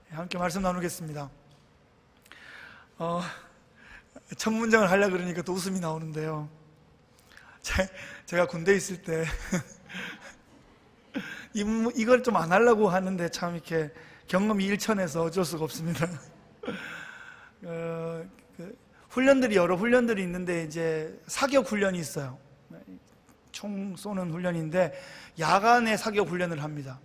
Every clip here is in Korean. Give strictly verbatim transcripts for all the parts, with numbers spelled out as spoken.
함께 말씀 나누겠습니다. 어, 첫 문장을 하려고 그러니까 또 웃음이 나오는데요. 제, 제가 군대에 있을 때 이, 이걸 좀 안 하려고 하는데 참 이렇게 경험이 일천해서 어쩔 수가 없습니다. 어, 그 훈련들이 여러 훈련들이 있는데 이제 사격 훈련이 있어요. 총 쏘는 훈련인데 야간에 사격 훈련을 합니다.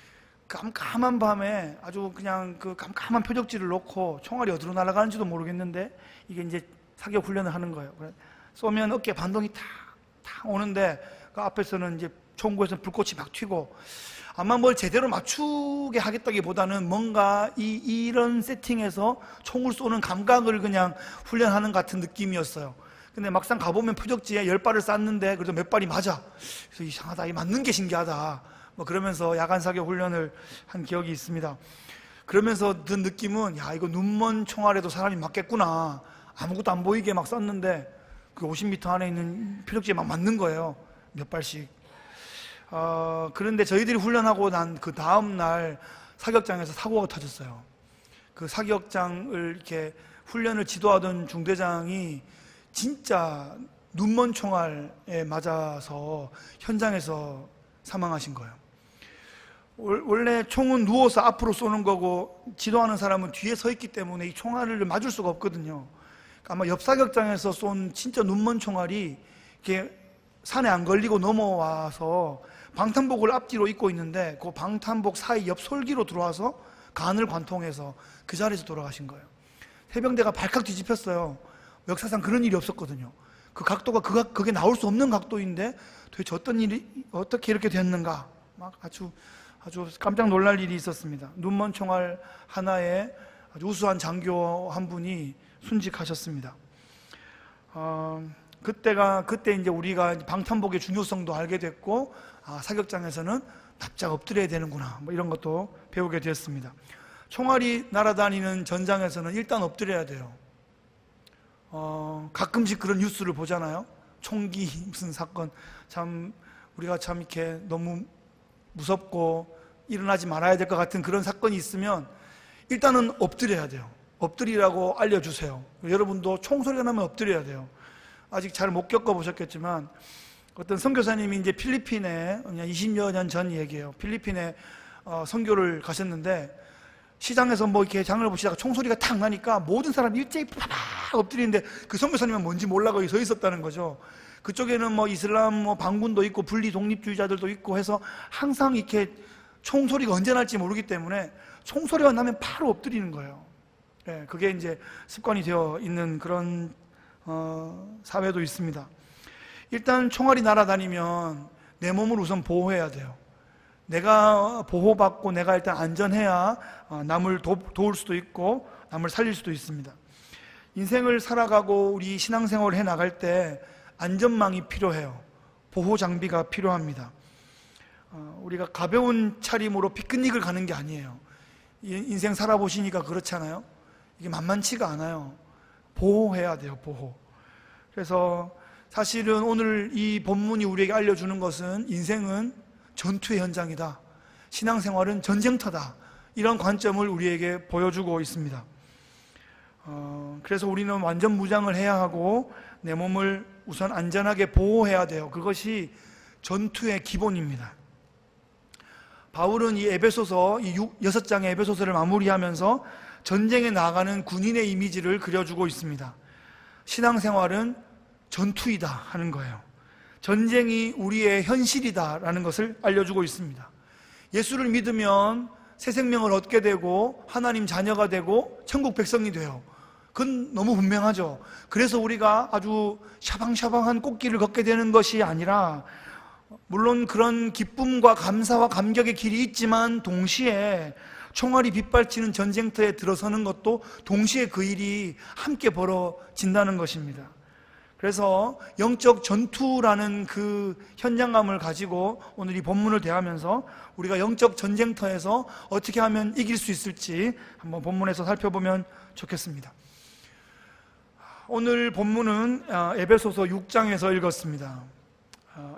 깜깜한 밤에 아주 그냥 그 깜깜한 표적지를 놓고 총알이 어디로 날아가는지도 모르겠는데 이게 이제 사격 훈련을 하는 거예요. 쏘면 어깨에 반동이 탁, 탁 오는데 그 앞에서는 이제 총구에서 불꽃이 막 튀고 아마 뭘 제대로 맞추게 하겠다기보다는 뭔가 이, 이런 세팅에서 총을 쏘는 감각을 그냥 훈련하는 같은 느낌이었어요. 근데 막상 가보면 표적지에 열 발을 쐈는데 그래도 몇 발이 맞아. 그래서 이상하다, 이 맞는 게 신기하다. 뭐 그러면서 야간 사격 훈련을 한 기억이 있습니다. 그러면서 든 느낌은 야, 이거 눈먼 총알에도 사람이 맞겠구나. 아무것도 안 보이게 막 쐈는데 그 오십 미터 안에 있는 표적지에 막 맞는 거예요. 몇 발씩. 어, 그런데 저희들이 훈련하고 난 그 다음 날 사격장에서 사고가 터졌어요. 그 사격장을 이렇게 훈련을 지도하던 중대장이 진짜 눈먼 총알에 맞아서 현장에서 사망하신 거예요. 원래 총은 누워서 앞으로 쏘는 거고 지도하는 사람은 뒤에 서 있기 때문에 이 총알을 맞을 수가 없거든요. 아마 옆 사격장에서 쏜 진짜 눈먼 총알이 이렇게 산에 안 걸리고 넘어와서 방탄복을 앞뒤로 입고 있는데 그 방탄복 사이 옆 솔기로 들어와서 간을 관통해서 그 자리에서 돌아가신 거예요. 해병대가 발칵 뒤집혔어요. 역사상 그런 일이 없었거든요. 그 각도가 그, 그게 나올 수 없는 각도인데 도대체 어떤 일이 어떻게 이렇게 됐는가 막 아주 아주 깜짝 놀랄 일이 있었습니다. 눈먼 총알 하나에 아주 우수한 장교 한 분이 순직하셨습니다. 어, 그때가 그때 이제 우리가 방탄복의 중요성도 알게 됐고 아, 사격장에서는 납작 엎드려야 되는구나 뭐 이런 것도 배우게 되었습니다. 총알이 날아다니는 전장에서는 일단 엎드려야 돼요. 어, 가끔씩 그런 뉴스를 보잖아요. 총기 무슨 사건 참 우리가 참 이렇게 너무 무섭고 일어나지 말아야 될 것 같은 그런 사건이 있으면 일단은 엎드려야 돼요. 엎드리라고 알려주세요. 여러분도 총소리가 나면 엎드려야 돼요. 아직 잘 못 겪어보셨겠지만 어떤 선교사님이 이제 필리핀에 이십여 년 전 얘기예요. 필리핀에 어, 선교를 가셨는데 시장에서 뭐 이렇게 장을 보시다가 총소리가 탁 나니까 모든 사람이 일제히 파박 엎드리는데 그 선교사님은 뭔지 몰라 거기 서 있었다는 거죠. 그쪽에는 뭐 이슬람 뭐 반군도 있고 분리 독립주의자들도 있고 해서 항상 이렇게 총소리가 언제 날지 모르기 때문에 총소리가 나면 바로 엎드리는 거예요. 네, 그게 이제 습관이 되어 있는 그런 어, 사회도 있습니다. 일단 총알이 날아다니면 내 몸을 우선 보호해야 돼요. 내가 보호받고 내가 일단 안전해야 남을 도, 도울 수도 있고 남을 살릴 수도 있습니다. 인생을 살아가고 우리 신앙생활을 해나갈 때 안전망이 필요해요. 보호 장비가 필요합니다. 우리가 가벼운 차림으로 피크닉을 가는 게 아니에요. 인생 살아보시니까 그렇잖아요. 이게 만만치가 않아요. 보호해야 돼요. 보호. 그래서 사실은 오늘 이 본문이 우리에게 알려주는 것은 인생은 전투의 현장이다. 신앙생활은 전쟁터다. 이런 관점을 우리에게 보여주고 있습니다. 어, 그래서 우리는 완전 무장을 해야 하고 내 몸을 우선 안전하게 보호해야 돼요. 그것이 전투의 기본입니다. 바울은 이 에베소서, 이 여섯 장의 에베소서를 마무리하면서 전쟁에 나아가는 군인의 이미지를 그려주고 있습니다. 신앙생활은 전투이다 하는 거예요. 전쟁이 우리의 현실이다라는 것을 알려주고 있습니다. 예수를 믿으면 새 생명을 얻게 되고 하나님 자녀가 되고 천국 백성이 돼요. 그건 너무 분명하죠. 그래서 우리가 아주 샤방샤방한 꽃길을 걷게 되는 것이 아니라 물론 그런 기쁨과 감사와 감격의 길이 있지만 동시에 총알이 빗발치는 전쟁터에 들어서는 것도 동시에 그 일이 함께 벌어진다는 것입니다. 그래서 영적 전투라는 그 현장감을 가지고 오늘 이 본문을 대하면서 우리가 영적 전쟁터에서 어떻게 하면 이길 수 있을지 한번 본문에서 살펴보면 좋겠습니다. 오늘 본문은 에베소서 육 장에서 읽었습니다.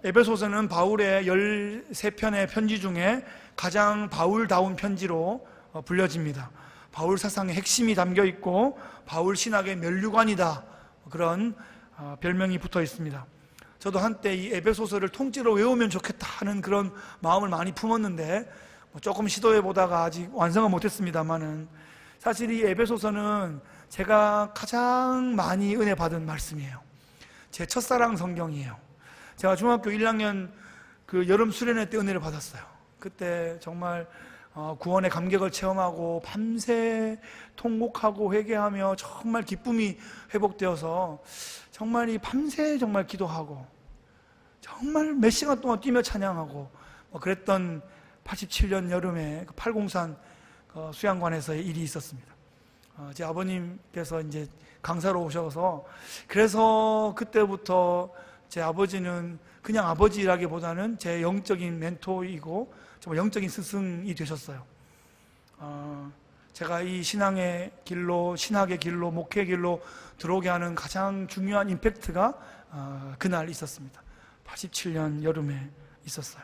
에베소서는 바울의 열세 편의 편지 중에 가장 바울다운 편지로 불려집니다. 바울 사상의 핵심이 담겨 있고 바울 신학의 면류관이다, 그런 별명이 붙어 있습니다. 저도 한때 이 에베소서를 통째로 외우면 좋겠다 하는 그런 마음을 많이 품었는데 조금 시도해 보다가 아직 완성은 못했습니다만은, 사실 이 에베소서는 제가 가장 많이 은혜 받은 말씀이에요. 제 첫사랑 성경이에요. 제가 중학교 일 학년 그 여름 수련회 때 은혜를 받았어요. 그때 정말 구원의 감격을 체험하고 밤새 통곡하고 회개하며 정말 기쁨이 회복되어서 정말 이 밤새 정말 기도하고 정말 몇 시간 동안 뛰며 찬양하고 뭐 그랬던 팔십칠 년 여름에 그 팔공산 수양관에서의 일이 있었습니다. 제 아버님께서 이제 강사로 오셔서, 그래서 그때부터 제 아버지는 그냥 아버지라기보다는 제 영적인 멘토이고 정말 영적인 스승이 되셨어요. 어, 제가 이 신앙의 길로, 신학의 길로, 목회의 길로 들어오게 하는 가장 중요한 임팩트가 어, 그날 있었습니다. 팔십칠 년 여름에 있었어요.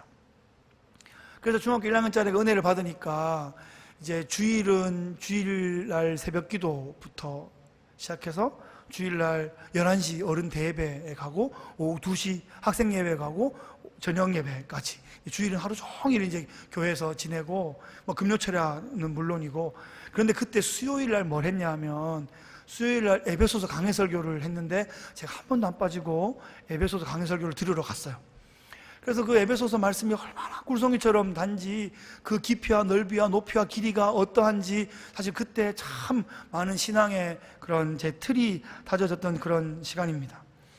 그래서 중학교 일 학년짜리가 은혜를 받으니까 이제 주일은 주일날 새벽 기도부터 시작해서 주일날 열한 시 어른 대예배에 가고 오후 두 시 학생 예배 가고 저녁 예배까지 주일은 하루 종일 이제 교회에서 지내고 뭐 금요철야는 물론이고, 그런데 그때 수요일날 뭘 했냐 하면 수요일날 에베소서 강해 설교를 했는데 제가 한 번도 안 빠지고 에베소서 강해 설교를 들으러 갔어요. 그래서 그 에베소서 말씀이 얼마나 꿀송이처럼 단지 그 깊이와 넓이와 높이와 길이가 어떠한지 사실 그때 참 많은 신앙의 그런 제 틀이 다져졌던 그런 시간입니다.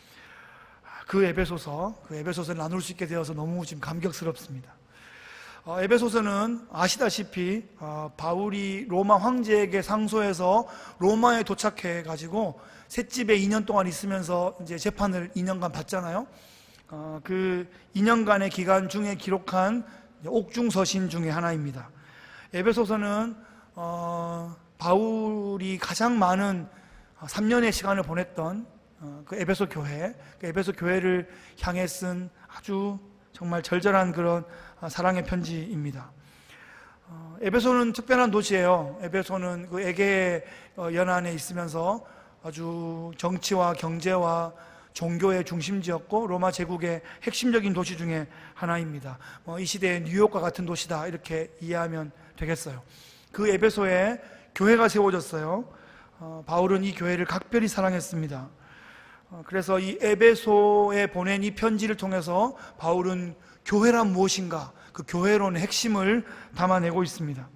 그 에베소서, 그 에베소서를 나눌 수 있게 되어서 너무 지금 감격스럽습니다. 어, 에베소서는 아시다시피 어, 바울이 로마 황제에게 상소해서 로마에 도착해 가지고 셋집에 이 년 동안 있으면서 이제 재판을 이 년간 받잖아요. 어, 그 이 년간의 기간 중에 기록한 옥중서신 중에 하나입니다. 에베소서는 어, 바울이 가장 많은 삼 년의 시간을 보냈던 어, 그 에베소 교회, 그 에베소 교회를 향해 쓴 아주 정말 절절한 그런 사랑의 편지입니다. 어, 에베소는 특별한 도시예요. 에베소는 그 에게 연안에 있으면서 아주 정치와 경제와 종교의 중심지였고 로마 제국의 핵심적인 도시 중에 하나입니다. 어, 이 시대의 뉴욕과 같은 도시다, 이렇게 이해하면 되겠어요. 그 에베소에 교회가 세워졌어요. 어, 바울은 이 교회를 각별히 사랑했습니다. 어, 그래서 이 에베소에 보낸 이 편지를 통해서 바울은 교회란 무엇인가, 그 교회론의 핵심을 담아내고 있습니다.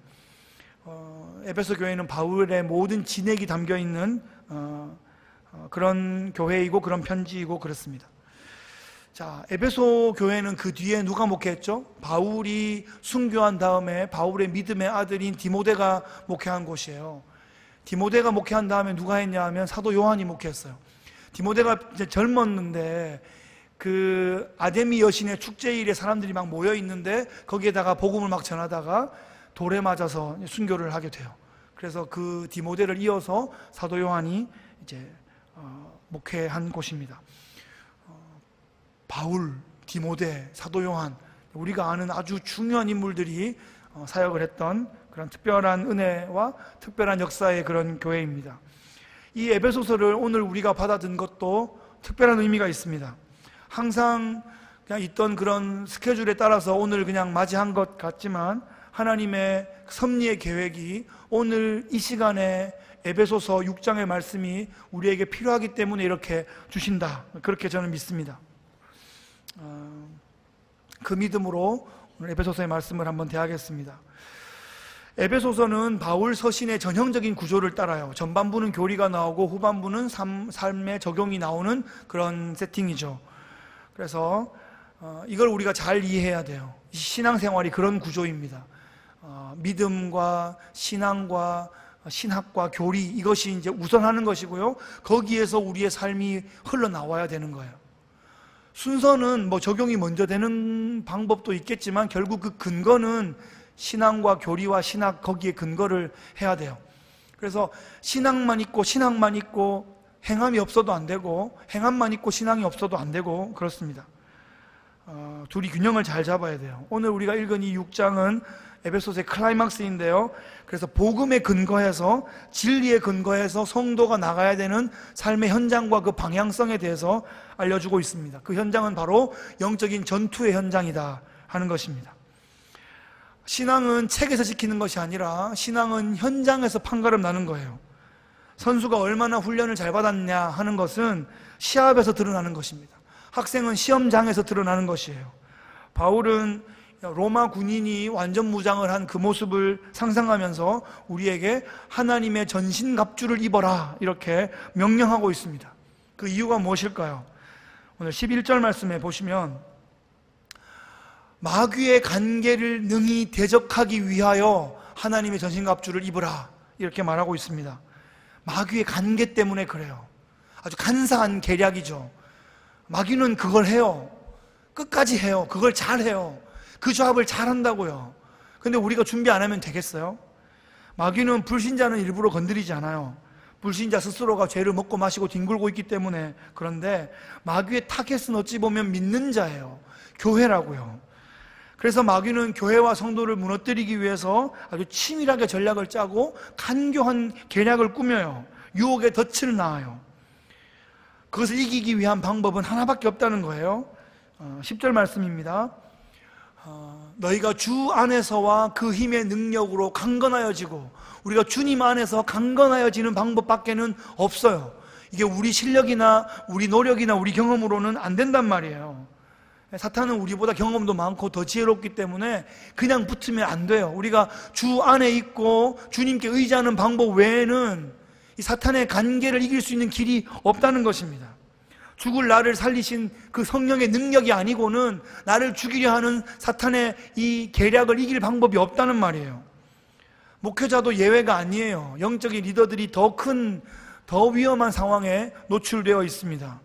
어, 에베소 교회는 바울의 모든 진액이 담겨있는 어, 어, 그런 교회이고 그런 편지이고 그렇습니다. 자, 에베소 교회는 그 뒤에 누가 목회했죠? 바울이 순교한 다음에 바울의 믿음의 아들인 디모데가 목회한 곳이에요. 디모데가 목회한 다음에 누가 했냐 하면 사도 요한이 목회했어요. 디모데가 이제 젊었는데 그 아데미 여신의 축제일에 사람들이 막 모여 있는데 거기에다가 복음을 막 전하다가 돌에 맞아서 순교를 하게 돼요. 그래서 그 디모데를 이어서 사도 요한이 이제 어, 목회한 곳입니다. 어, 바울, 디모데, 사도 요한, 우리가 아는 아주 중요한 인물들이 어, 사역을 했던 그런 특별한 은혜와 특별한 역사의 그런 교회입니다. 이 에베소서를 오늘 우리가 받아든 것도 특별한 의미가 있습니다. 항상 그냥 있던 그런 스케줄에 따라서 오늘 그냥 맞이한 것 같지만 하나님의 섭리의 계획이 오늘 이 시간에 에베소서 육 장의 말씀이 우리에게 필요하기 때문에 이렇게 주신다, 그렇게 저는 믿습니다. 어, 그 믿음으로 오늘 에베소서의 말씀을 한번 대하겠습니다. 에베소서는 바울 서신의 전형적인 구조를 따라요. 전반부는 교리가 나오고 후반부는 삶, 삶의 적용이 나오는 그런 세팅이죠. 그래서 어, 이걸 우리가 잘 이해해야 돼요. 신앙생활이 그런 구조입니다. 어, 믿음과 신앙과 신학과 교리, 이것이 이제 우선하는 것이고요. 거기에서 우리의 삶이 흘러나와야 되는 거예요. 순서는 뭐 적용이 먼저 되는 방법도 있겠지만 결국 그 근거는 신앙과 교리와 신학, 거기에 근거를 해야 돼요. 그래서 신앙만 있고 신학만 있고 행함이 없어도 안 되고 행함만 있고 신앙이 없어도 안 되고 그렇습니다. 어, 둘이 균형을 잘 잡아야 돼요. 오늘 우리가 읽은 이 육 장은 에베소서의 클라이막스인데요. 그래서 복음에 근거해서, 진리에 근거해서 성도가 나가야 되는 삶의 현장과 그 방향성에 대해서 알려주고 있습니다. 그 현장은 바로 영적인 전투의 현장이다 하는 것입니다. 신앙은 책에서 지키는 것이 아니라 신앙은 현장에서 판가름 나는 거예요. 선수가 얼마나 훈련을 잘 받았냐 하는 것은 시합에서 드러나는 것입니다. 학생은 시험장에서 드러나는 것이에요. 바울은 로마 군인이 완전 무장을 한 그 모습을 상상하면서 우리에게 하나님의 전신갑주를 입어라 이렇게 명령하고 있습니다. 그 이유가 무엇일까요? 오늘 십일 절 말씀에 보시면 마귀의 간계를 능히 대적하기 위하여 하나님의 전신갑주를 입으라 이렇게 말하고 있습니다. 마귀의 간계 때문에 그래요. 아주 간사한 계략이죠. 마귀는 그걸 해요. 끝까지 해요. 그걸 잘해요. 그 조합을 잘한다고요. 근데 우리가 준비 안 하면 되겠어요? 마귀는 불신자는 일부러 건드리지 않아요. 불신자 스스로가 죄를 먹고 마시고 뒹굴고 있기 때문에. 그런데 마귀의 타겟은 어찌 보면 믿는 자예요. 교회라고요. 그래서 마귀는 교회와 성도를 무너뜨리기 위해서 아주 치밀하게 전략을 짜고 간교한 계략을 꾸며요. 유혹의 덫을 낳아요. 그것을 이기기 위한 방법은 하나밖에 없다는 거예요. 십 절 말씀입니다. 어, 너희가 주 안에서와 그 힘의 능력으로 강건하여지고, 우리가 주님 안에서 강건하여지는 방법밖에는 없어요. 이게 우리 실력이나 우리 노력이나 우리 경험으로는 안 된단 말이에요. 사탄은 우리보다 경험도 많고 더 지혜롭기 때문에 그냥 붙으면 안 돼요. 우리가 주 안에 있고 주님께 의지하는 방법 외에는 이 사탄의 간계를 이길 수 있는 길이 없다는 것입니다. 죽을 나를 살리신 그 성령의 능력이 아니고는 나를 죽이려 하는 사탄의 이 계략을 이길 방법이 없다는 말이에요. 목회자도 예외가 아니에요. 영적인 리더들이 더 큰, 더 위험한 상황에 노출되어 있습니다.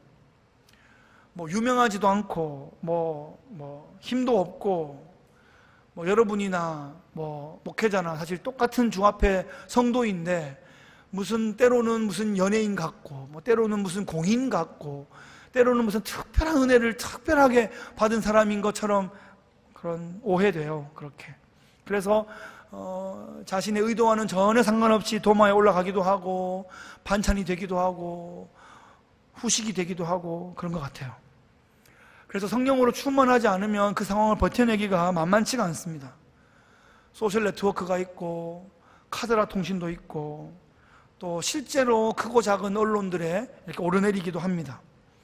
뭐 유명하지도 않고 뭐, 뭐 힘도 없고 뭐 여러분이나 뭐 목회자나 사실 똑같은 주 앞에 성도인데 무슨 때로는 무슨 연예인 같고 뭐 때로는 무슨 공인 같고 때로는 무슨 특별한 은혜를 특별하게 받은 사람인 것처럼 그런 오해돼요. 그렇게. 그래서 어, 자신의 의도와는 전혀 상관없이 도마에 올라가기도 하고 반찬이 되기도 하고 후식이 되기도 하고 그런 것 같아요. 그래서 성령으로 충만하지 않으면 그 상황을 버텨내기가 만만치가 않습니다. 소셜 네트워크가 있고 카드라 통신도 있고 또 실제로 크고 작은 언론들에 이렇게 오르내리기도 합니다.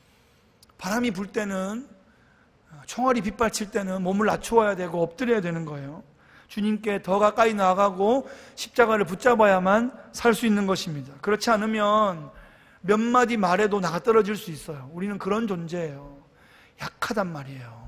바람이 불 때는, 총알이 빗발칠 때는 몸을 낮추어야 되고 엎드려야 되는 거예요. 주님께 더 가까이 나아가고 십자가를 붙잡아야만 살 수 있는 것입니다. 그렇지 않으면 몇 마디 말에도 나가 떨어질 수 있어요. 우리는 그런 존재예요. 약하단 말이에요.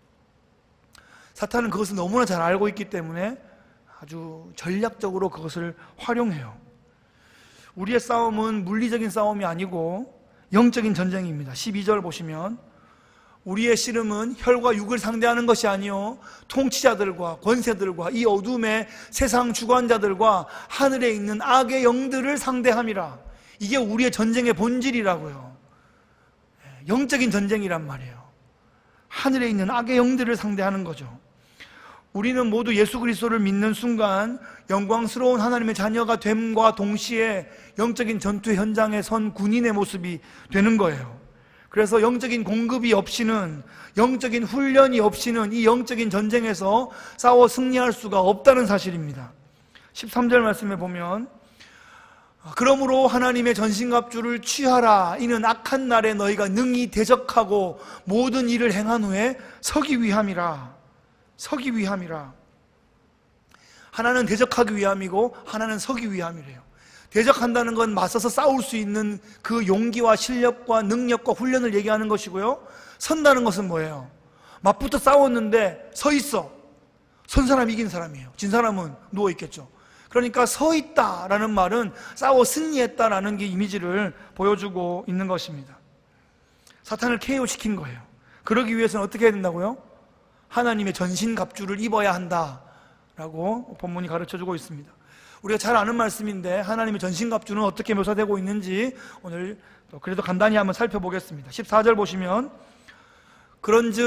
사탄은 그것을 너무나 잘 알고 있기 때문에 아주 전략적으로 그것을 활용해요. 우리의 싸움은 물리적인 싸움이 아니고 영적인 전쟁입니다. 십이 절 보시면 우리의 씨름은 혈과 육을 상대하는 것이 아니요 통치자들과 권세들과 이 어둠의 세상 주관자들과 하늘에 있는 악의 영들을 상대함이라. 이게 우리의 전쟁의 본질이라고요. 영적인 전쟁이란 말이에요. 하늘에 있는 악의 영들을 상대하는 거죠. 우리는 모두 예수 그리스도를 믿는 순간 영광스러운 하나님의 자녀가 됨과 동시에 영적인 전투 현장에 선 군인의 모습이 되는 거예요. 그래서 영적인 공급이 없이는, 영적인 훈련이 없이는 이 영적인 전쟁에서 싸워 승리할 수가 없다는 사실입니다. 십삼 절 말씀에 보면 그러므로 하나님의 전신갑주를 취하라. 이는 악한 날에 너희가 능히 대적하고 모든 일을 행한 후에 서기 위함이라. 서기 위함이라. 하나는 대적하기 위함이고 하나는 서기 위함이래요. 대적한다는 건 맞서서 싸울 수 있는 그 용기와 실력과 능력과 훈련을 얘기하는 것이고요. 선다는 것은 뭐예요? 맞붙어 싸웠는데 서 있어. 선 사람이 이긴 사람이에요. 진 사람은 누워 있겠죠. 그러니까 서 있다라는 말은 싸워 승리했다라는 게 이미지를 보여주고 있는 것입니다. 사탄을 케이오시킨 거예요. 그러기 위해서는 어떻게 해야 된다고요? 하나님의 전신갑주를 입어야 한다라고 본문이 가르쳐주고 있습니다. 우리가 잘 아는 말씀인데 하나님의 전신갑주는 어떻게 묘사되고 있는지 오늘 그래도 간단히 한번 살펴보겠습니다. 십사 절 보시면 그런즉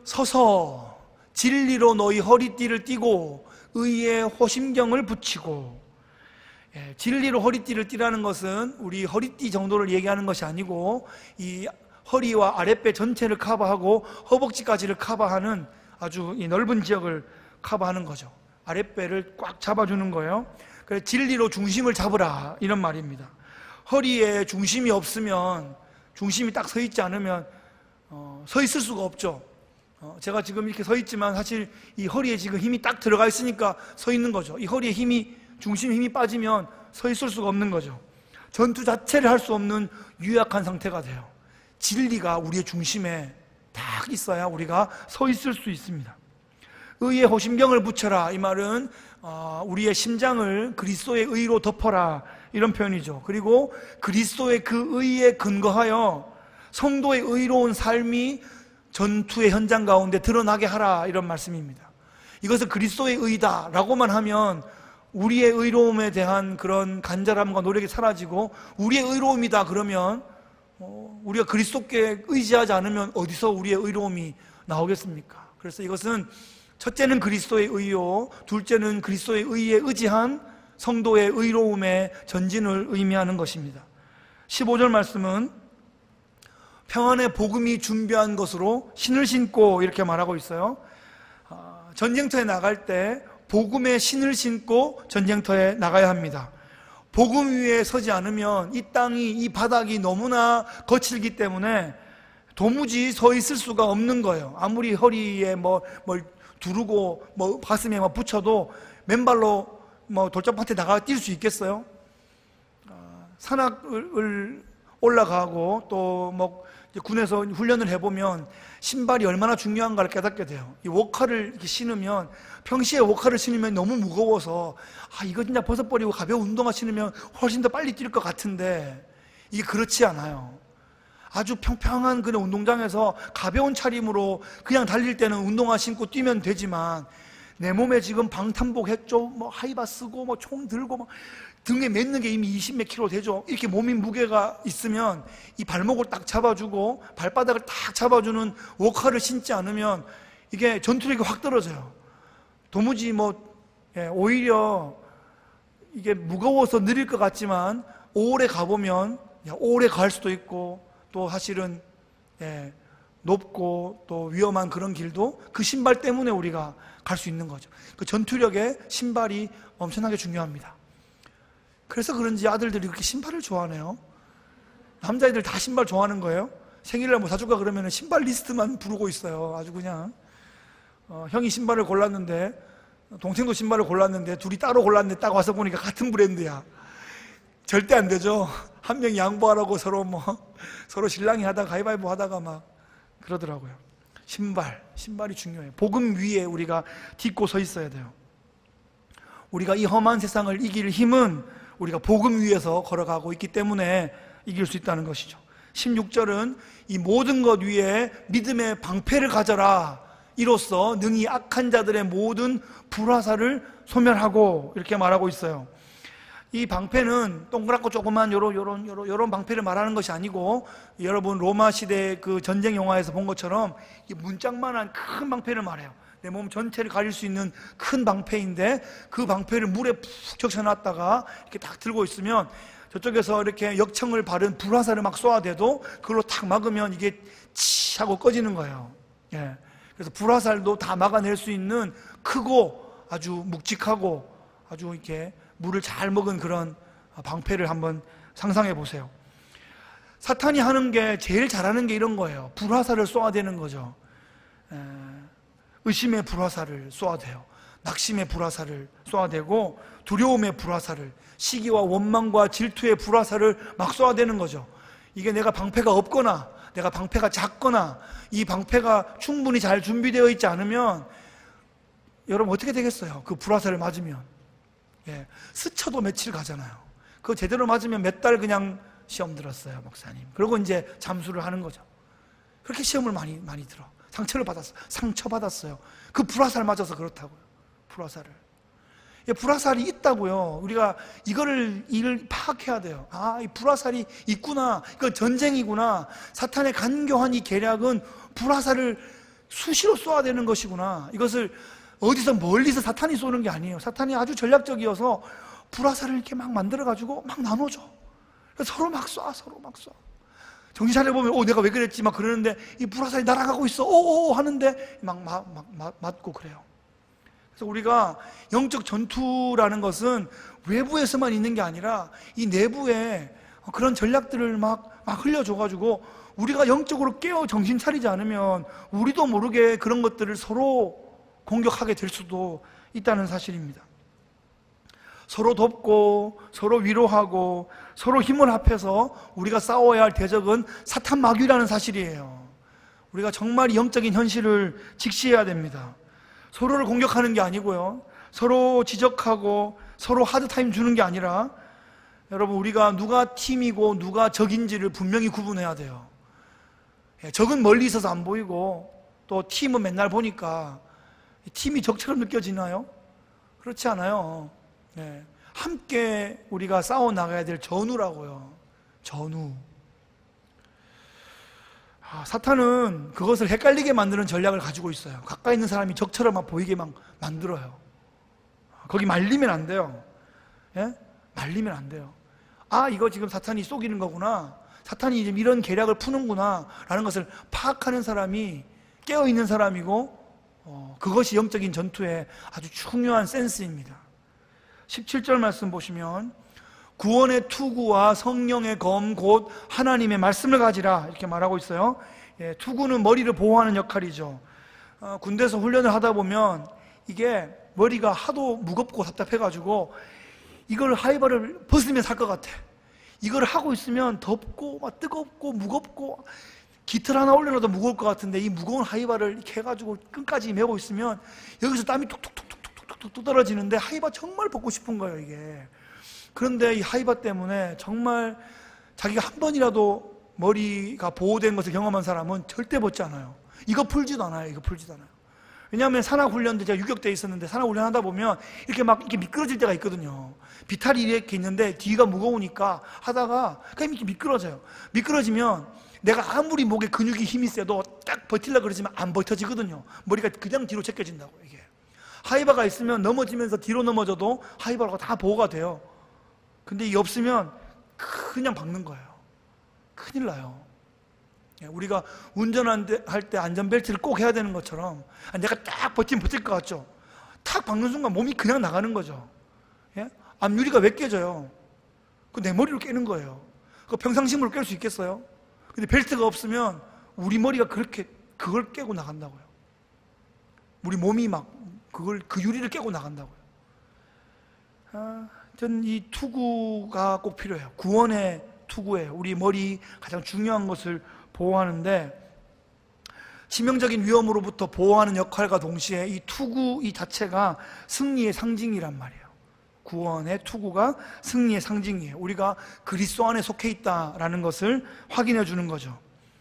서서 진리로 너희 허리띠를 띠고 의의 호심경을 붙이고. 예, 진리로 허리띠를 띠라는 것은 우리 허리띠 정도를 얘기하는 것이 아니고 이 허리와 아랫배 전체를 커버하고 허벅지까지를 커버하는 아주 이 넓은 지역을 커버하는 거죠. 아랫배를 꽉 잡아주는 거예요. 그래서 진리로 중심을 잡으라 이런 말입니다. 허리에 중심이 없으면, 중심이 딱 서 있지 않으면 어, 서 있을 수가 없죠. 어, 제가 지금 이렇게 서 있지만 사실 이 허리에 지금 힘이 딱 들어가 있으니까 서 있는 거죠. 이 허리에 힘이, 중심 힘이 빠지면 서 있을 수가 없는 거죠. 전투 자체를 할 수 없는 유약한 상태가 돼요. 진리가 우리의 중심에 딱 있어야 우리가 서 있을 수 있습니다. 의의 호심경을 붙여라, 이 말은 어, 우리의 심장을 그리스도의 의로 덮어라 이런 표현이죠. 그리고 그리스도의 그 의에 근거하여 성도의 의로운 삶이 전투의 현장 가운데 드러나게 하라 이런 말씀입니다. 이것을 그리스도의 의다 라고만 하면 우리의 의로움에 대한 그런 간절함과 노력이 사라지고, 의리의 의로움이다 그러면 어, 우리가 그리스도께 의지하지 않으면 어디서 우리의 의로움이 나오겠습니까? 그래서 이것은 첫째는 그리스도의 의요, 둘째는 그리스도의 의에 의지한 성도의 의로움의 전진을 의미하는 것입니다. 십오 절 말씀은 평안의 복음이 준비한 것으로 신을 신고 이렇게 말하고 있어요. 전쟁터에 나갈 때 복음의 신을 신고 전쟁터에 나가야 합니다. 복음 위에 서지 않으면 이 땅이, 이 바닥이 너무나 거칠기 때문에 도무지 서 있을 수가 없는 거예요. 아무리 허리에 뭐, 뭘 두르고 뭐 가슴에 막 붙여도 맨발로 뭐 돌짝밭에 나가 뛸 수 있겠어요? 산악을 올라가고 또 뭐 군에서 훈련을 해보면 신발이 얼마나 중요한가를 깨닫게 돼요. 이 워커를 이렇게 신으면, 평시에 워커를 신으면 너무 무거워서 아 이거 진짜 벗어버리고 가벼운 운동화 신으면 훨씬 더 빨리 뛸 것 같은데 이게 그렇지 않아요. 아주 평평한 그런 운동장에서 가벼운 차림으로 그냥 달릴 때는 운동화 신고 뛰면 되지만, 내 몸에 지금 방탄복 했죠, 뭐 하이바 쓰고 뭐 총 들고 뭐 등에 맺는 게 이미 이십몇 킬로 되죠. 이렇게 몸이 무게가 있으면 이 발목을 딱 잡아주고 발바닥을 딱 잡아주는 워커를 신지 않으면 이게 전투력이 확 떨어져요. 도무지 뭐 예, 오히려 이게 무거워서 느릴 것 같지만 오래 가보면 오래 갈 수도 있고, 또 사실은 예, 높고 또 위험한 그런 길도 그 신발 때문에 우리가 갈 수 있는 거죠. 그 전투력에 신발이 엄청나게 중요합니다. 그래서 그런지 아들들이 그렇게 신발을 좋아하네요. 남자애들 다 신발 좋아하는 거예요. 생일날 뭐 사줄까 그러면 신발 리스트만 부르고 있어요. 아주 그냥 어, 형이 신발을 골랐는데 동생도 신발을 골랐는데 둘이 따로 골랐는데 딱 와서 보니까 같은 브랜드야. 절대 안 되죠. 한 명이 양보하라고 서로 뭐 서로 신랑이 하다가 가위바위보 하다가 막 그러더라고요. 신발, 신발이 중요해요. 복음 위에 우리가 딛고 서 있어야 돼요. 우리가 이 험한 세상을 이길 힘은 우리가 복음 위에서 걸어가고 있기 때문에 이길 수 있다는 것이죠. 십육 절은 이 모든 것 위에 믿음의 방패를 가져라, 이로써 능히 악한 자들의 모든 불화살을 소멸하고, 이렇게 말하고 있어요. 이 방패는 동그랗고 조그만 요런 요런 요런 요런 방패를 말하는 것이 아니고, 여러분 로마 시대 그 전쟁 영화에서 본 것처럼 이 문짝만한 큰 방패를 말해요. 내 몸 전체를 가릴 수 있는 큰 방패인데, 그 방패를 물에 푹 적셔놨다가 이렇게 딱 들고 있으면 저쪽에서 이렇게 역청을 바른 불화살을 막 쏘아대도 그걸로 탁 막으면 이게 치 하고 꺼지는 거예요. 예. 그래서 불화살도 다 막아낼 수 있는 크고 아주 묵직하고 아주 이렇게 물을 잘 먹은 그런 방패를 한번 상상해 보세요. 사탄이 하는 게, 제일 잘하는 게 이런 거예요. 불화살을 쏘아대는 거죠. 에, 의심의 불화살을 쏘아대요. 낙심의 불화살을 쏘아대고 두려움의 불화살을, 시기와 원망과 질투의 불화살을 막 쏘아대는 거죠. 이게 내가 방패가 없거나 내가 방패가 작거나 이 방패가 충분히 잘 준비되어 있지 않으면 여러분 어떻게 되겠어요? 그 불화살을 맞으면 예, 스쳐도 며칠 가잖아요. 그거 제대로 맞으면 몇 달 그냥 시험 들었어요, 목사님. 그리고 이제 잠수를 하는 거죠. 그렇게 시험을 많이 많이 들어. 상처를 받았어요. 상처 받았어요. 그 불화살 맞아서 그렇다고요. 불화살을. 예, 불화살이 있다고요. 우리가 이거를 이를 파악해야 돼요. 아, 이 불화살이 있구나. 이건 전쟁이구나. 사탄의 간교한 이 계략은 불화살을 수시로 쏘아야 되는 것이구나. 이것을 어디서 멀리서 사탄이 쏘는 게 아니에요. 사탄이 아주 전략적이어서 불화살을 이렇게 막 만들어가지고 막 나눠줘. 서로 막 쏴, 서로 막 쏴. 정신 차려보면, 오, 내가 왜 그랬지? 막 그러는데, 이 불화살이 날아가고 있어. 오오 하는데, 막, 막, 막, 막 맞고 그래요. 그래서 우리가 영적 전투라는 것은 외부에서만 있는 게 아니라, 이 내부에 그런 전략들을 막, 막 흘려줘가지고, 우리가 영적으로 깨어 정신 차리지 않으면, 우리도 모르게 그런 것들을 서로 공격하게 될 수도 있다는 사실입니다. 서로 돕고 서로 위로하고 서로 힘을 합해서 우리가 싸워야 할 대적은 사탄 마귀라는 사실이에요. 우리가 정말 영적인 현실을 직시해야 됩니다. 서로를 공격하는 게 아니고요, 서로 지적하고 서로 하드타임 주는 게 아니라, 여러분, 우리가 누가 팀이고 누가 적인지를 분명히 구분해야 돼요. 적은 멀리 있어서 안 보이고 또 팀은 맨날 보니까 팀이 적처럼 느껴지나요? 그렇지 않아요. 네. 함께 우리가 싸워나가야 될 전우라고요. 전우. 아, 사탄은 그것을 헷갈리게 만드는 전략을 가지고 있어요. 가까이 있는 사람이 적처럼 막 보이게 막 만들어요. 거기 말리면 안 돼요. 예? 말리면 안 돼요. 아, 이거 지금 사탄이 속이는 거구나, 사탄이 지금 이런 계략을 푸는구나 라는 것을 파악하는 사람이 깨어있는 사람이고, 어, 그것이 영적인 전투의 아주 중요한 센스입니다. 십칠 절 말씀 보시면, 구원의 투구와 성령의 검 곧 하나님의 말씀을 가지라, 이렇게 말하고 있어요. 예, 투구는 머리를 보호하는 역할이죠. 어, 군대에서 훈련을 하다 보면 이게 머리가 하도 무겁고 답답해가지고 이걸 하이바를 벗으면 살 것 같아. 이걸 하고 있으면 덥고 막 뜨겁고 무겁고 깃털 하나 올려놔도 무거울 것 같은데, 이 무거운 하이바를 이렇게 해가지고 끈까지 메고 있으면 여기서 땀이 툭툭툭툭툭툭 떨어지는데 하이바 정말 벗고 싶은 거예요, 이게. 그런데 이 하이바 때문에 정말 자기가 한 번이라도 머리가 보호된 것을 경험한 사람은 절대 벗지 않아요. 이거 풀지도 않아요. 이거 풀지도 않아요. 왜냐하면 산악훈련도, 제가 유격대에 있었는데 산악훈련 하다 보면 이렇게 막 이렇게 미끄러질 때가 있거든요. 비탈이 이렇게 있는데 뒤가 무거우니까 하다가 그냥 이렇게 미끄러져요. 미끄러지면 내가 아무리 목에 근육이 힘이 세도 딱 버틸라 그러지만 안 버텨지거든요. 머리가 그냥 뒤로 제껴진다고. 이게 하이바가 있으면 넘어지면서 뒤로 넘어져도 하이바가 다 보호가 돼요. 근데 이게 없으면 그냥 박는 거예요. 큰일 나요. 우리가 운전할 때 안전벨트를 꼭 해야 되는 것처럼, 내가 딱 버티면 버틸 것 같죠? 탁 박는 순간 몸이 그냥 나가는 거죠. 예? 앞유리가 왜 깨져요? 그 내 머리로 깨는 거예요. 그 평상심으로 깰 수 있겠어요? 근데 벨트가 없으면 우리 머리가 그렇게 그걸 깨고 나간다고요. 우리 몸이 막 그걸, 그 유리를 깨고 나간다고요. 아, 전 이 투구가 꼭 필요해요. 구원의 투구예요. 우리 머리 가장 중요한 것을 보호하는데, 치명적인 위험으로부터 보호하는 역할과 동시에 이 투구 이 자체가 승리의 상징이란 말이에요. 구원의 투구가 승리의 상징이에요. 우리가 그리스도 안에 속해 있다라는 것을 확인해 주는 거죠.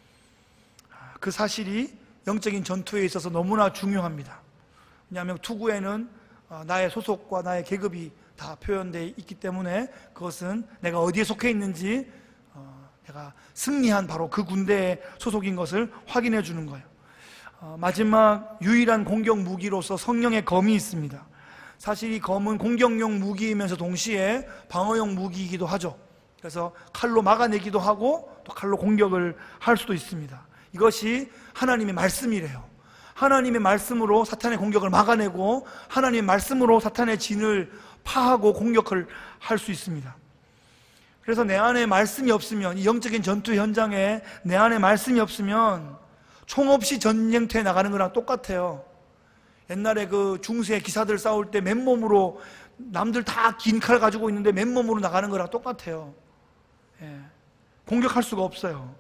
그 사실이 영적인 전투에 있어서 너무나 중요합니다. 왜냐하면 투구에는 나의 소속과 나의 계급이 다 표현되어 있기 때문에, 그것은 내가 어디에 속해 있는지, 내가 승리한 바로 그 군대의 소속인 것을 확인해 주는 거예요. 어, 마지막 유일한 공격 무기로서 성령의 검이 있습니다. 사실 이 검은 공격용 무기이면서 동시에 방어용 무기이기도 하죠. 그래서 칼로 막아내기도 하고 또 칼로 공격을 할 수도 있습니다. 이것이 하나님의 말씀이래요. 하나님의 말씀으로 사탄의 공격을 막아내고, 하나님의 말씀으로 사탄의 진을 파하고 공격을 할 수 있습니다. 그래서 내 안에 말씀이 없으면, 이 영적인 전투 현장에 내 안에 말씀이 없으면 총 없이 전쟁터에 나가는 거랑 똑같아요. 옛날에 그 중세 기사들 싸울 때 맨몸으로, 남들 다 긴 칼 가지고 있는데 맨몸으로 나가는 거랑 똑같아요. 예. 공격할 수가 없어요.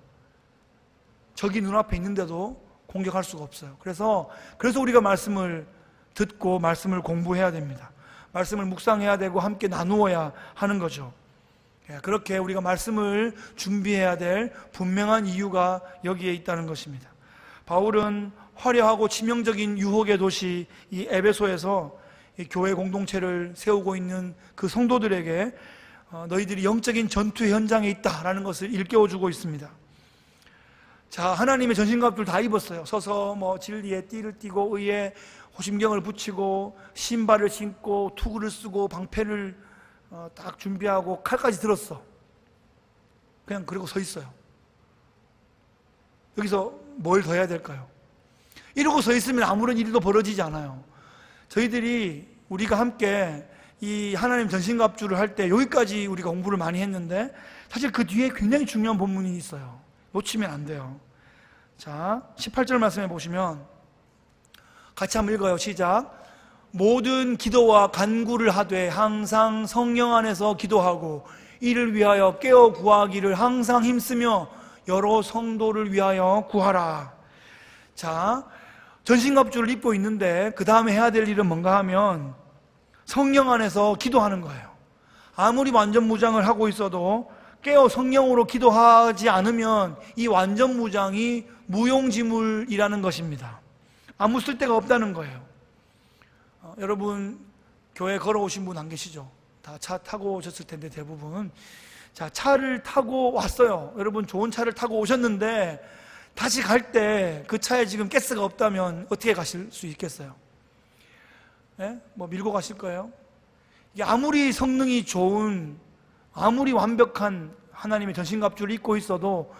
적이 눈앞에 있는데도 공격할 수가 없어요. 그래서 그래서 우리가 말씀을 듣고 말씀을 공부해야 됩니다. 말씀을 묵상해야 되고 함께 나누어야 하는 거죠. 그렇게 우리가 말씀을 준비해야 될 분명한 이유가 여기에 있다는 것입니다. 바울은 화려하고 치명적인 유혹의 도시 이 에베소에서 이 교회 공동체를 세우고 있는 그 성도들에게 너희들이 영적인 전투의 현장에 있다라는 것을 일깨워주고 있습니다. 자, 하나님의 전신갑주를 다 입었어요. 서서 뭐 진리의 띠를 띠고 의에 호심경을 붙이고 신발을 신고 투구를 쓰고 방패를 어, 딱 준비하고 칼까지 들었어. 그냥 그러고 서 있어요. 여기서 뭘 더 해야 될까요? 이러고 서 있으면 아무런 일도 벌어지지 않아요. 저희들이 우리가 함께 이 하나님 전신갑주를 할 때 여기까지 우리가 공부를 많이 했는데 사실 그 뒤에 굉장히 중요한 본문이 있어요. 놓치면 안 돼요. 자, 십팔 절 말씀해 보시면 같이 한번 읽어요. 시작. 모든 기도와 간구를 하되 항상 성령 안에서 기도하고 이를 위하여 깨어 구하기를 항상 힘쓰며 여러 성도를 위하여 구하라. 자, 전신갑주를 입고 있는데 그 다음에 해야 될 일은 뭔가 하면 성령 안에서 기도하는 거예요. 아무리 완전무장을 하고 있어도 깨어 성령으로 기도하지 않으면 이 완전무장이 무용지물이라는 것입니다. 아무 쓸데가 없다는 거예요. 어, 여러분 교회 걸어오신 분 안 계시죠? 다 차 타고 오셨을 텐데 대부분. 자, 차를 타고 왔어요. 여러분 좋은 차를 타고 오셨는데 다시 갈 때 그 차에 지금 가스가 없다면 어떻게 가실 수 있겠어요? 예? 뭐 밀고 가실 거예요? 이게 아무리 성능이 좋은, 아무리 완벽한 하나님의 전신갑주를 입고 있어도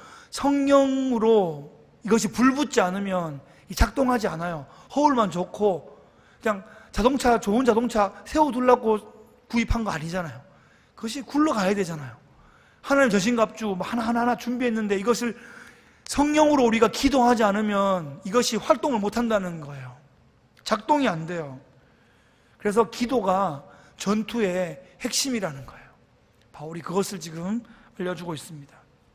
성령으로 이것이 불붙지 않으면 작동하지 않아요. 허울만 좋고 그냥 자동차, 좋은 자동차 세워두려고 구입한 거 아니잖아요. 그것이 굴러가야 되잖아요. 하나님 전신갑주 하나하나 준비했는데 이것을 성령으로 우리가 기도하지 않으면 이것이 활동을 못한다는 거예요. 작동이 안 돼요. 그래서 기도가 전투의 핵심이라는 거예요. 바울이 그것을 지금 알려주고 있습니다.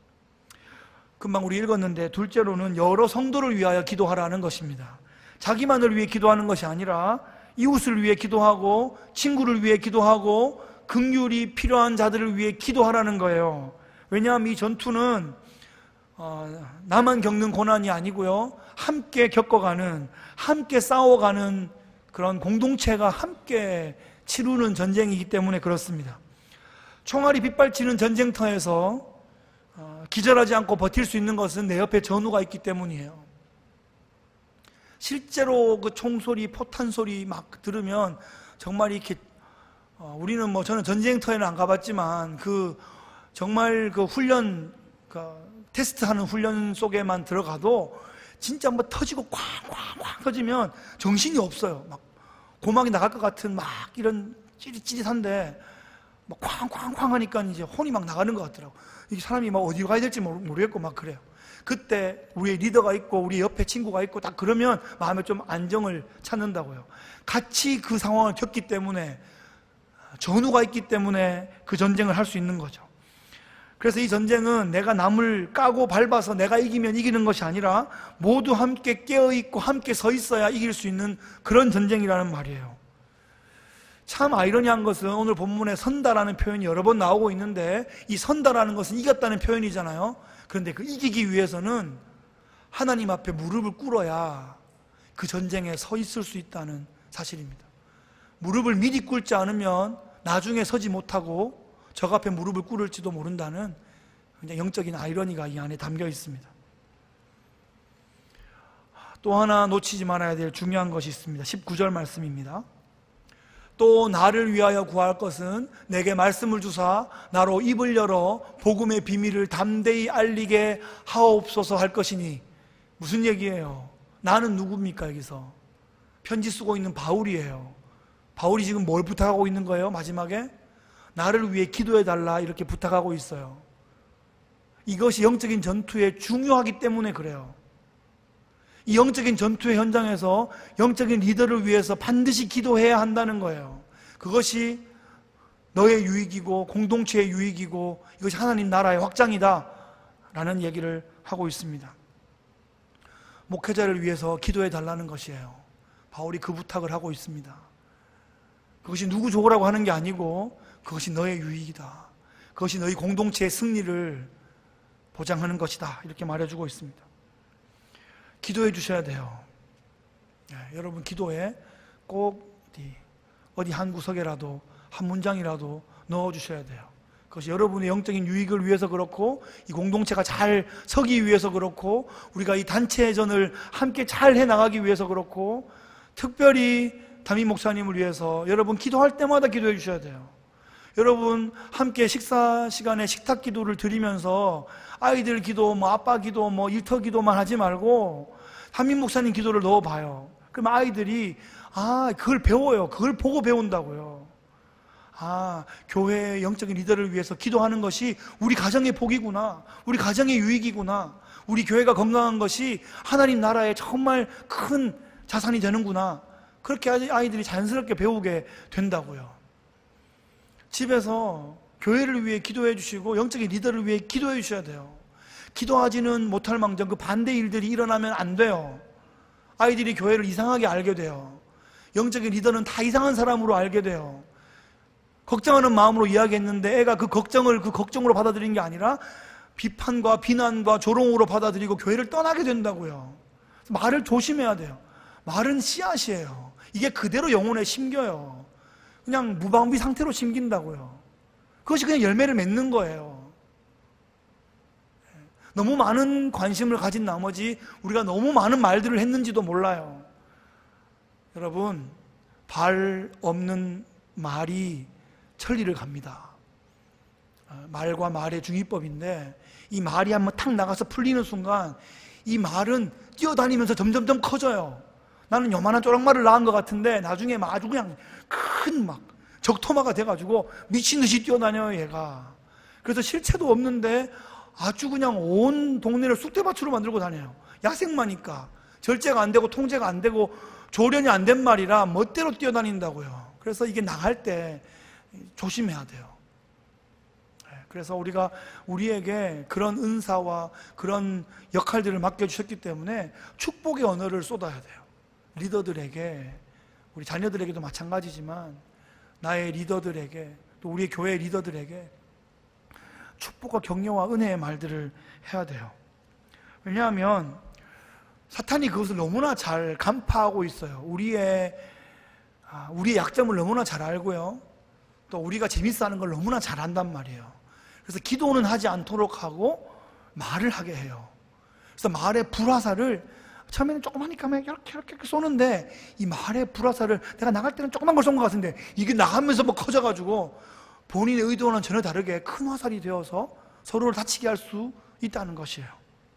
금방 우리 읽었는데 둘째로는 여러 성도를 위하여 기도하라는 것입니다. 자기만을 위해 기도하는 것이 아니라 이웃을 위해 기도하고 친구를 위해 기도하고 긍휼이 필요한 자들을 위해 기도하라는 거예요. 왜냐하면 이 전투는 어, 나만 겪는 고난이 아니고요, 함께 겪어가는, 함께 싸워가는 그런 공동체가 함께 치르는 전쟁이기 때문에 그렇습니다. 총알이 빗발치는 전쟁터에서 어, 기절하지 않고 버틸 수 있는 것은 내 옆에 전우가 있기 때문이에요. 실제로 그 총소리, 포탄 소리 막 들으면 정말 이렇게 어, 우리는 뭐 저는 전쟁터에는 안 가봤지만 그 정말 그 훈련 그 테스트하는 훈련 속에만 들어가도 진짜 뭐 터지고 쾅쾅쾅 터지면 정신이 없어요. 막 고막이 나갈 것 같은 막 이런 찌릿찌릿한데 막 쾅쾅쾅 하니까 이제 혼이 막 나가는 것 같더라고. 이 사람이 막 어디로 가야 될지 모르겠고 막 그래요. 그때 우리의 리더가 있고 우리 옆에 친구가 있고 딱 그러면 마음에 좀 안정을 찾는다고요. 같이 그 상황을 겪기 때문에, 전우가 있기 때문에 그 전쟁을 할 수 있는 거죠. 그래서 이 전쟁은 내가 남을 까고 밟아서 내가 이기면 이기는 것이 아니라 모두 함께 깨어있고 함께 서 있어야 이길 수 있는 그런 전쟁이라는 말이에요. 참 아이러니한 것은 오늘 본문에 선다라는 표현이 여러 번 나오고 있는데 이 선다라는 것은 이겼다는 표현이잖아요. 그런데 그 이기기 위해서는 하나님 앞에 무릎을 꿇어야 그 전쟁에 서 있을 수 있다는 사실입니다. 무릎을 미리 꿇지 않으면 나중에 서지 못하고 적 앞에 무릎을 꿇을지도 모른다는 굉장히 영적인 아이러니가 이 안에 담겨 있습니다. 또 하나 놓치지 말아야 될 중요한 것이 있습니다. 십구 절 말씀입니다. 또 나를 위하여 구할 것은 내게 말씀을 주사 나로 입을 열어 복음의 비밀을 담대히 알리게 하옵소서 할 것이니. 무슨 얘기예요? 나는 누굽니까? 여기서 편지 쓰고 있는 바울이에요. 바울이 지금 뭘 부탁하고 있는 거예요? 마지막에 나를 위해 기도해달라 이렇게 부탁하고 있어요. 이것이 영적인 전투에 중요하기 때문에 그래요. 이 영적인 전투의 현장에서 영적인 리더를 위해서 반드시 기도해야 한다는 거예요. 그것이 너의 유익이고 공동체의 유익이고 이것이 하나님 나라의 확장이다 라는 얘기를 하고 있습니다. 목회자를 위해서 기도해달라는 것이에요. 바울이 그 부탁을 하고 있습니다. 그것이 누구 좋으라고 하는 게 아니고 그것이 너의 유익이다, 그것이 너희 공동체의 승리를 보장하는 것이다 이렇게 말해주고 있습니다. 기도해 주셔야 돼요. 네, 여러분 기도에 꼭 어디, 어디 한 구석에라도 한 문장이라도 넣어주셔야 돼요. 그것이 여러분의 영적인 유익을 위해서 그렇고, 이 공동체가 잘 서기 위해서 그렇고, 우리가 이 단체전을 함께 잘 해나가기 위해서 그렇고, 특별히 담임 목사님을 위해서 여러분 기도할 때마다 기도해 주셔야 돼요. 여러분 함께 식사 시간에 식탁 기도를 드리면서 아이들 기도, 뭐 아빠 기도, 뭐 일터 기도만 하지 말고 담임 목사님 기도를 넣어봐요. 그럼 아이들이 아 그걸 배워요. 그걸 보고 배운다고요. 아, 교회의 영적인 리더를 위해서 기도하는 것이 우리 가정의 복이구나, 우리 가정의 유익이구나, 우리 교회가 건강한 것이 하나님 나라에 정말 큰 자산이 되는구나, 그렇게 아이들이 자연스럽게 배우게 된다고요. 집에서 교회를 위해 기도해 주시고 영적인 리더를 위해 기도해 주셔야 돼요. 기도하지는 못할 망정 그 반대 일들이 일어나면 안 돼요. 아이들이 교회를 이상하게 알게 돼요. 영적인 리더는 다 이상한 사람으로 알게 돼요. 걱정하는 마음으로 이야기했는데 애가 그 걱정을 그 걱정으로 받아들인 게 아니라 비판과 비난과 조롱으로 받아들이고 교회를 떠나게 된다고요. 말을 조심해야 돼요. 말은 씨앗이에요. 이게 그대로 영혼에 심겨요. 그냥 무방비 상태로 심긴다고요. 그것이 그냥 열매를 맺는 거예요. 너무 많은 관심을 가진 나머지 우리가 너무 많은 말들을 했는지도 몰라요. 여러분, 발 없는 말이 천리를 갑니다. 말과 말의 중의법인데, 이 말이 한번 탁 나가서 풀리는 순간 이 말은 뛰어다니면서 점점점 커져요. 나는 요만한 쪼락말을 낳은 것 같은데 나중에 아주 그냥 큰 막 적토마가 돼가지고 미친듯이 뛰어다녀요, 얘가. 그래서 실체도 없는데 아주 그냥 온 동네를 쑥대밭으로 만들고 다녀요. 야생마니까 절제가 안 되고 통제가 안 되고 조련이 안 된 말이라 멋대로 뛰어다닌다고요. 그래서 이게 나갈 때 조심해야 돼요. 그래서 우리가 우리에게 그런 은사와 그런 역할들을 맡겨주셨기 때문에 축복의 언어를 쏟아야 돼요. 리더들에게, 우리 자녀들에게도 마찬가지지만 나의 리더들에게, 또 우리의 교회 리더들에게 축복과 격려와 은혜의 말들을 해야 돼요. 왜냐하면 사탄이 그것을 너무나 잘 간파하고 있어요. 우리의 우리의 약점을 너무나 잘 알고요, 또 우리가 재밌어 하는 걸 너무나 잘 안단 말이에요. 그래서 기도는 하지 않도록 하고 말을 하게 해요. 그래서 말의 불화살을 처음에는 조그마니까 이렇게 이렇게 이렇게 쏘는데, 이 말의 불화살을 내가 나갈 때는 조그만 걸 쏜 것 같은데 이게 나가면서 뭐 커져가지고 본인의 의도와는 전혀 다르게 큰 화살이 되어서 서로를 다치게 할 수 있다는 것이에요.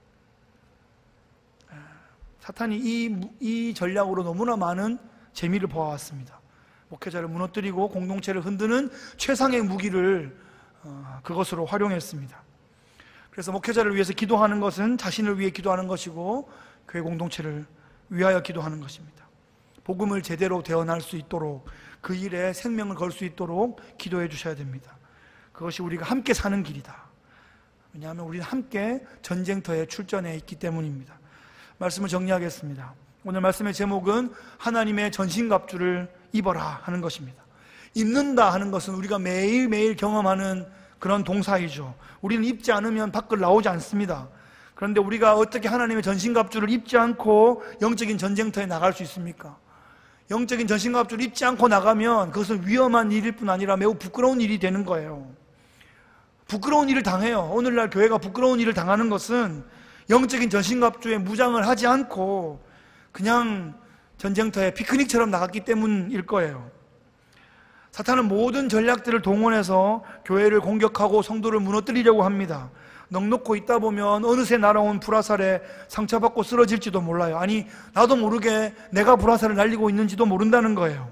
사탄이 이, 이 전략으로 너무나 많은 재미를 보아왔습니다. 목회자를 무너뜨리고 공동체를 흔드는 최상의 무기를 어, 그것으로 활용했습니다. 그래서 목회자를 위해서 기도하는 것은 자신을 위해 기도하는 것이고 교회 공동체를 위하여 기도하는 것입니다. 복음을 제대로 대언할 수 있도록, 그 일에 생명을 걸 수 있도록 기도해 주셔야 됩니다. 그것이 우리가 함께 사는 길이다. 왜냐하면 우리는 함께 전쟁터에 출전해 있기 때문입니다. 말씀을 정리하겠습니다. 오늘 말씀의 제목은 하나님의 전신갑주를 입어라 하는 것입니다. 입는다 하는 것은 우리가 매일매일 경험하는 그런 동사이죠. 우리는 입지 않으면 밖을 나오지 않습니다. 그런데 우리가 어떻게 하나님의 전신갑주를 입지 않고 영적인 전쟁터에 나갈 수 있습니까? 영적인 전신갑주를 입지 않고 나가면 그것은 위험한 일일 뿐 아니라 매우 부끄러운 일이 되는 거예요. 부끄러운 일을 당해요. 오늘날 교회가 부끄러운 일을 당하는 것은 영적인 전신갑주에 무장을 하지 않고 그냥 전쟁터에 피크닉처럼 나갔기 때문일 거예요. 사탄은 모든 전략들을 동원해서 교회를 공격하고 성도를 무너뜨리려고 합니다. 넉넉고 있다 보면 어느새 날아온 불화살에 상처받고 쓰러질지도 몰라요. 아니, 나도 모르게 내가 불화살을 날리고 있는지도 모른다는 거예요.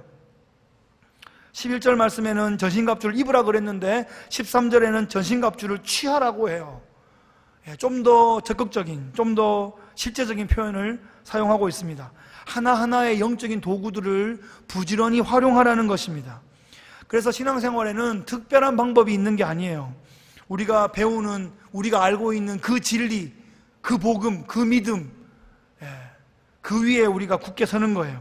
십일 절 말씀에는 전신갑주를 입으라 그랬는데 십삼 절에는 전신갑주를 취하라고 해요. 좀 더 적극적인, 좀 더 실제적인 표현을 사용하고 있습니다. 하나하나의 영적인 도구들을 부지런히 활용하라는 것입니다. 그래서 신앙생활에는 특별한 방법이 있는 게 아니에요. 우리가 배우는, 우리가 알고 있는 그 진리, 그 복음, 그 믿음, 그 위에 우리가 굳게 서는 거예요.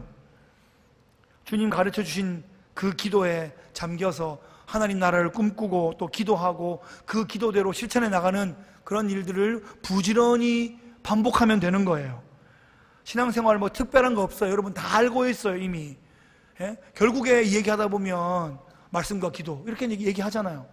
주님 가르쳐 주신 그 기도에 잠겨서 하나님 나라를 꿈꾸고 또 기도하고 그 기도대로 실천해 나가는 그런 일들을 부지런히 반복하면 되는 거예요. 신앙생활 뭐 특별한 거 없어요. 여러분 다 알고 있어요, 이미. 예? 결국에 얘기하다 보면 말씀과 기도 이렇게 얘기하잖아요.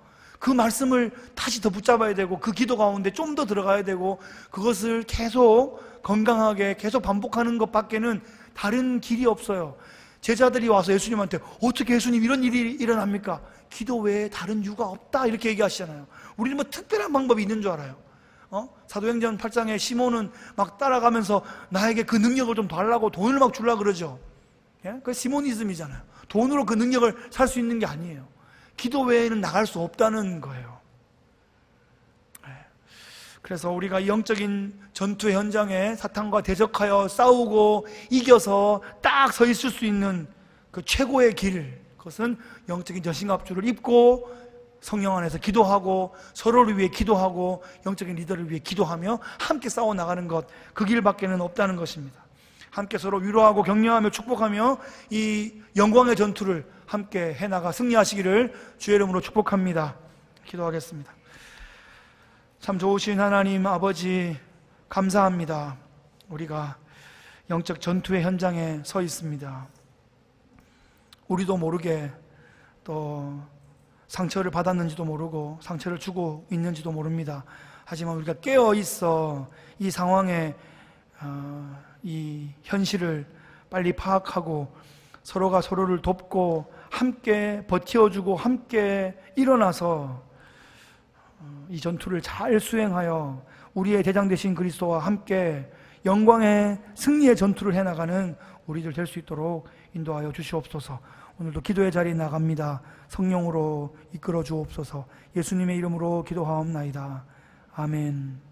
그 말씀을 다시 더 붙잡아야 되고 그 기도 가운데 좀 더 들어가야 되고 그것을 계속 건강하게 계속 반복하는 것밖에는 다른 길이 없어요. 제자들이 와서 예수님한테 어떻게 예수님 이런 일이 일어납니까? 기도 외에 다른 이유가 없다 이렇게 얘기하시잖아요. 우리는 뭐 특별한 방법이 있는 줄 알아요. 어? 사도행전 팔 장에 시몬은 막 따라가면서 나에게 그 능력을 좀 달라고 돈을 막 주려고 그러죠. 예? 그 시모니즘이잖아요. 돈으로 그 능력을 살 수 있는 게 아니에요. 기도 외에는 나갈 수 없다는 거예요. 예. 그래서 우리가 영적인 전투의 현장에 사탄과 대적하여 싸우고 이겨서 딱 서 있을 수 있는 그 최고의 길, 그것은 영적인 전신갑주를 입고 성령 안에서 기도하고 서로를 위해 기도하고 영적인 리더를 위해 기도하며 함께 싸워나가는 것, 그 길밖에는 없다는 것입니다. 함께 서로 위로하고 격려하며 축복하며 이 영광의 전투를 함께 해나가 승리하시기를 주의 이름으로 축복합니다. 기도하겠습니다. 참 좋으신 하나님 아버지, 감사합니다. 우리가 영적 전투의 현장에 서 있습니다. 우리도 모르게 또 상처를 받았는지도 모르고 상처를 주고 있는지도 모릅니다. 하지만 우리가 깨어 있어 이 상황에 어, 이 현실을 빨리 파악하고 서로가 서로를 돕고 함께 버텨주고 함께 일어나서 어, 이 전투를 잘 수행하여 우리의 대장 되신 그리스도와 함께 영광의 승리의 전투를 해나가는 우리들 될 수 있도록 인도하여 주시옵소서. 오늘도 기도의 자리에 나갑니다. 성령으로 이끌어 주옵소서. 예수님의 이름으로 기도하옵나이다. 아멘.